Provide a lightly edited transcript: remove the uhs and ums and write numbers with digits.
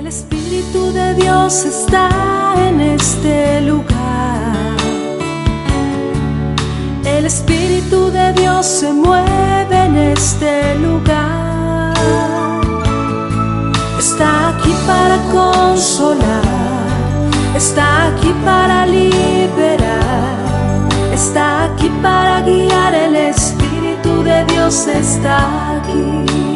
Espíritu de Dios está en este lugar. El Espíritu de Dios se mueve en este lugar. Está aquí para consolar, está aquí para liberar, está aquí para guiar. El Espíritu de Dios está aquí.